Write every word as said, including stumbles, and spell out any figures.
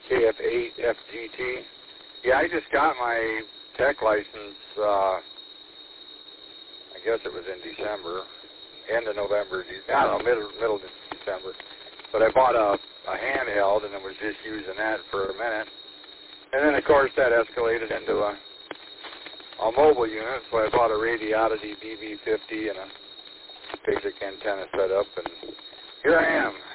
K F eight F G T. Yeah, I just got my tech license, uh, I guess it was in December, end of November, I don't know, middle, middle of December. But I bought a, a handheld and I was just using that for a minute. And then, of course, that escalated into a, a mobile unit, so I bought a Radioddity B B fifty and a basic antenna setup, and here I am.